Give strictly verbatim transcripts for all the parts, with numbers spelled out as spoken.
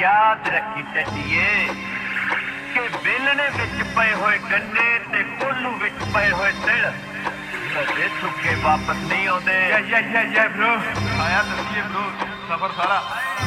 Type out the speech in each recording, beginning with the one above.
याद रखी टटिए कि बेलने विच पए होए गन्ने ते कोलू विच पए होए तिल कदे सुके वापस नहीं आउंदे। या या या या ब्रो आया दसिए ब्रो सफर सारा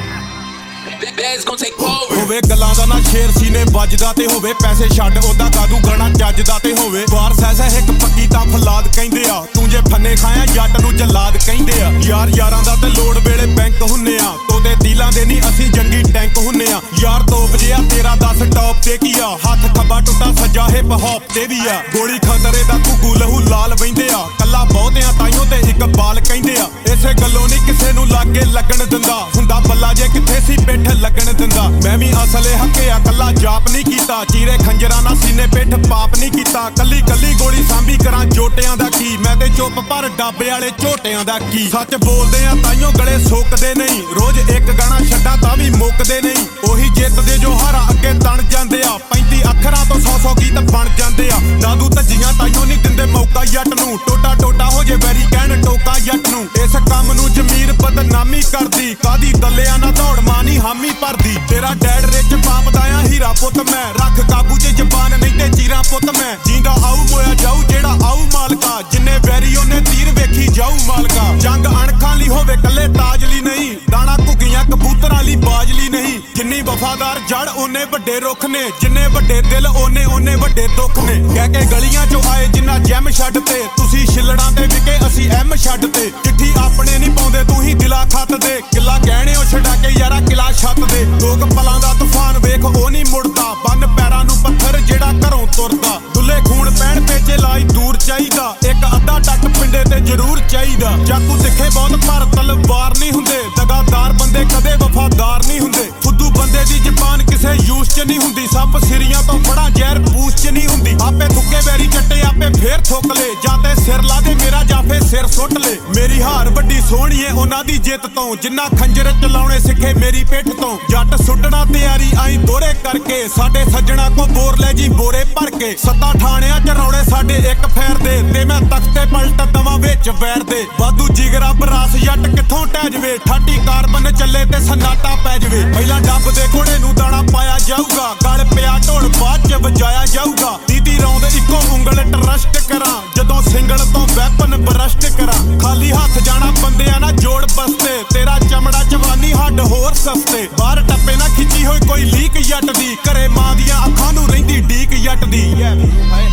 ਹੋਵੇ ਗੱਲਾਂ ਦਾ ਨਾ ਸ਼ੇਰ ਸੀਨੇ ਵੱਜਦਾ ਤੇ ਹੋਵੇ ਪੈਸੇ ਛੱਡ ਉਹਦਾ ਕਾਦੂ ਗਾਣਾ ਚੱਜਦਾ ਤੇ ਹੋਵੇ ਬਾਰ ਸੈਸਾ ਇੱਕ ਪੱਕੀ ਤਾਂ ਫਲਾਦ ਕਹਿੰਦੇ ਆ ਤੂੰ ਜੇ ਫੰਨੇ ਖਾਇਆ ਜੱਟ ਨੂੰ ਜਲਾਦ ਕਹਿੰਦੇ ਆ ਯਾਰ ਯਾਰਾਂ ਦਾ ਤੇ ਲੋੜ ਵੇਲੇ ਬੈਂਕ ਹੁੰਨੇ ਆ ਤੋਦੇ ਦਿਲਾਂ ਦੇ ਨਹੀਂ ਅਸੀਂ ਜੰਗੀ ਟੈਂਕ ਹੁੰਨੇ ਆ ਯਾਰ ਤੋਪ ਜਿਆ ਤੇਰਾ ਦਸ ਟੌਪ ਤੇ ਕੀ ਆ ਹੱਥ ਖੱਬਾ ਟੁੱਟਾ ਸੱਜਾ ਹਿਪ ਹੌਪ ਤੇ ਵੀ ਆ ਗੋਲੀ ਖਤਰੇ ਦਾ ਘੁੱਗੂ ਲਹੂ ਲਾਲ ਵਹਿੰਦੇ ਆ ਕੱਲਾ ਬਹੁਤਿਆਂ ਤਾਈਓ ਤੇ ਇੱਕ ਬਾਲ ਕਹਿੰਦੇ ਆ ਇਸੇ ਗੱਲੋਂ ਨਹੀਂ ਕਿਸੇ ਨੂੰ ਲਾਗੇ ਲੱਗਣ ਦਿੰਦਾ ਹੁੰਦਾ ਬੱਲਾ ਜੇ ਕਿੱਥੇ ਸੀ ਪਿੱਠ ਲੱਗਣ ਦਿੰਦਾ ਮੈਂ ਵੀ ਅਸਲੇ ਹੱਕਿਆ ਕੱਲਾ ਜਾਪ ਨਹੀਂ ਕੀਤਾ ਚੀਰੇ ਖੰਜਰਾਂ ਨਾਲ ਸੀਨੇ ਪਿੱਠ ਪਾਪ ਨਹੀਂ ਕੀਤਾ ਕੱਲੀ ਕੱਲੀ ਗੋਲੀ ਸਾਂਭੀ ਕਰਾਂ ਜੋਟਿਆਂ ਦਾ ਕੀ ਮੈਂ ਤੇ ਚੁੱਪ ਪਰ ਡਾਬੇ ਵਾਲੇ ਝੋਟਿਆਂ ਦਾ ਕੀ ਸੱਚ ਬੋਲਦੇ ਆ ਤਾਈਓ ਗਲੇ ਸੁੱਕਦੇ ਨਹੀਂ ਰੋਜ਼ ਇੱਕ ਗਾਣਾ ਛੱਡਾਂ ਤਾਂ ਵੀ ਮੁੱਕਦੇ ਨਹੀਂ ਉਹੀ ਜਿੱਤਦੇ ਜੋ ਹਾਰਾ ਅੱਗੇ ਤਣ ਜਾਂਦੇ ਆ ਪੈਂਤੀ ਅੱਖਰਾਂ ਤੋਂ ਸੌ ਸੌ ਗੀਤ ਬਣ ਜਾਂਦੇ ਆ ਦਾਦੂ ਧੱਜੀਆਂ ਤਾਈਓ ਨਹੀਂ ਦਿੰਦੇ ਮੌਕਾ ਜੱਟ ਨੂੰ ਟੋਟਾ ਟੋਟਾ ਹੋ ਜੇ ਵੈਰੀ ਕਹਿਣ ਟੋਕਾ ਜੱਟ ਨੂੰ ਇਸ ਕੰਮ ਨੂੰ ਜ਼ਮੀਰ ਬਦਨਾਮੀ ਕਰਦੀ ਕਾਦੀ ਦੱਲਿਆ ਨਾ ਦੌੜ ਮਾਨੀ ਹਾਮੀ ਭਰਦੀ ਤੇਰਾ ਡੈਡ ਰਿਚ ਪਾਪਦਾ ਆ ਹੀਰਾ ਪੁੱਤ ਮੈਂ ਰੱਖ ਕਾਬੂ 'ਚ ਜ਼ਬਾਨ ਨਹੀਂ ਤੇ ਚੀਰਾ ਪੁੱਤ ਮੈਂ ਜਿੰਦਾ ਆਊ ਮੋਇਆ ਜਾਊ ਜਿਹੜਾ ਆਊ ਮਾਲਕਾ ਜਿੰਨੇ ਵੈਰੀ ਉਹਨੇ ਤੀਰ ਵੇਖੀ ਜਾਊ ਮਾਲਕਾ ਜੰਗ ਅਣਖਾਂ ਲਈ ਹੋਵੇ ਕੱਲੇ ਤਾਜ ਲਈ ਨਹੀਂ ਦਾਣਾ ਘੁੱਗੀਆਂ ਕਬੂਤਰਾਂ ਲਈ ਬਾਜ ਲਈ ਨਹੀਂ ਜਿੰਨੀ ਵਫਾਦਾਰ ਜੜ ਉਹਨੇ ਵੱਡੇ ਰੁੱਖ ਨੇ ਜਿੰਨੇ ਵੱਡੇ ਦਿਲ ਉਹਨੇ ਉਹਨੇ ਵੱਡੇ ਦੁੱਖ ਨੇ ਕਹਿ ਕੇ ਗਲੀਆਂ 'ਚੋਂ ਆਏ ਜਿੰਨਾ ਜੈਮ ਛੱਡ ਤੇ ਤੁਸੀਂ ਛਿੱਲੜਾਂ ਤੇ ਵਿਕੇ ਅਸੀਂ ਐਮ ਛੱਡ ਤੇ ਚਿੱਠੀ ਆਪਣੇ ਨਹੀਂ ਪਾਉਂਦੇ ਤੂੰ ਹੀ ਦਿਲਾ ਖੱਤ ਦੇ ਕਿੱਲਾ ਕਹਿਣੇ ਉਹ ਛਡਾ ਕੇ ਯਾਰਾ ਕਿਲਾ ਛੱਤ ਦੇ ਲੋਕ ਪਲਾਂ ਦਾ ਤੂਫਾਨ ਵੇਖ ਉਹ ਨਹੀਂ ਮੁੜਦਾ ਬੰਨ ਪੈਰਾਂ ਨੂੰ ਪੱਥਰ ਜਿਹੜਾ ਘਰੋਂ ਤੁਰਦਾ ਦੁੱਲੇ ਖੂਨ ਪੈਣ ਪੇਚੇ ਲਾਈ ਦੂਰ ਚਾਹੀਦਾ ਇੱਕ ਅੱਧਾ ਟੱਕ ਪਿੰਡੇ ਤੇ ਜ਼ਰੂਰ ਚਾਹੀਦਾ ਚਾਕੂ ਤਿੱਖੇ ਬਹੁਤ ਪਰ ਤਲਵਾਰ ਨਹੀਂ ਹੁੰਦੇ ਦਗਾਦਾਰ ਬੰਦੇ ਕਦੇ ਵਫਾਦਾਰ ਨਹੀਂ ਹੁੰਦੇ ਫੁੱਦੂ ਬੰਦੇ ਦੀ ਜ਼ਬਾਨ ਕਿਸੇ ਯੂਸ 'ਚ ਨਹੀਂ ਹੁੰਦੀ ਸੱਪ ਸਿਰੀਆਂ ਤੋਂ ਫੜਾ ਜ਼ਹਿਰ ਪੂਛ 'ਚ ਨਹੀਂ ਹੁੰਦੀ ਆਪੇ ਥੁੱਕੇ ਵੈਰੀ ਚੱਟੇ ਆਪੇ ਫੇਰ ਥੁੱਕ ਲੇ ਜਾਂ ਤੇ ਸਿਰ ਲਾ ਦੇ ਮੇਰਾ ਜਾਂ ਫੇਰ ਸਿਰ ਸੁੱਟ ਲੇ ਮੇਰੀ ਹਾਰ ਵੱਡੀ ਸੋਹਣੀਏ ਉਹਨਾਂ ਦੀ ਜਿੱਤ ਤੋਂ ਜਿੰਨਾ ਖੰਜਰ ਚਲਾਉਣੇ ਸਿੱਖੇ ਮੇਰੀ ਪਿੱਠ ਤੋਂ ਜੱਟ ਸੁੱਟਣਾ ਤਿਆਰੀ ਆਈ ਦੋਰੇ ਕਰਕੇ ਸਾਡੇ ਸੱਜਣਾ ਕੋ ਬੋਰ ਲੈ ਜੀ ਬੋਰੇ ਭਰ ਕੇ ਸੱਤਾ ਠਾਣਿਆਂ 'ਚ ਰੌਲੇ ਸਾਡੇ ਇੱਕ ਫੇਰ ਦੇ ਤੇ ਮੈਂ ਤਖਤੇ ਪਲਟ ਦਵਾਂ ਵਿੱਚ ਵੈਰ ਦੇ ਵਾਧੂ ਜਿਗਰਾ ਬਰਾਸ ਜੱਟ ਕਿੱਥੋਂ ਟਹਿ ਜਵੇ ਠਾਟੀ ਕਾਰਬਨ ਚੱਲੇ ਤੇ ਸਨਾਟਾ ਪੈ ਜਵੇ ਪਹਿਲਾਂ ਡੱਬ ਦੇ ਘੋੜੇ ਨੂੰ ਦਾਣਾ ਪਾਇਆ ਜਾਊਗਾ ਗਲ ਪਿਆ ਢੋਲ ਬਾਅਦ 'ਚ ਵਜਾਇਆ ਜਾਊਗਾ ਦੀਦੀ ਰੌਂਦ ਇੱਕੋ ਉਂਗਲ ਟਰਸਟ ਕਰਾਂ ਜਦੋਂ ਸਿੰਗਲ ਤੋਂ ਵੈਪਨ ਬਰਸਟ ਕਰਾਂ ਖਾਲੀ ਹੱਥ ਜਾਣਾ ਬੰਦਿਆਂ ਨਾਲ ਜੋੜ ਬਸਤੇ ਤੇਰਾ ਚਮੜਾ ਜਵਾਨੀ ਹੱਡ ਹੋਰ ਸਸਤੇ ਬਾਹਰ ਟੱਪੇ ਨਾ ਖਿੱਚੀ ਹੋਈ ਕੋਈ ਲੀਕ ਜੱਟ ਦੀ ਘਰੇ ਮਾਂ ਦੀਆਂ ਅੱਖਾਂ ਨੂੰ ਰਹਿੰਦੀ ਡੀਕ ਜੱਟ ਦੀ ਹਾਏ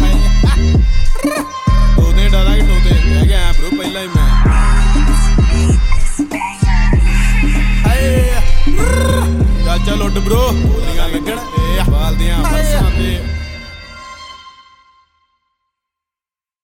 ਹਾਏ ਤੋਦੇ ਡਰਾ ਕਿ ਤੋਦੇ ਰਹਿ ਗਿਆ ਬ్రో ਪਹਿਲਾਂ ਹੀ ਮੈਂ ਹਾਏ ਚੱਲ ਚੱਲ ਉੱਡ ਬ్రో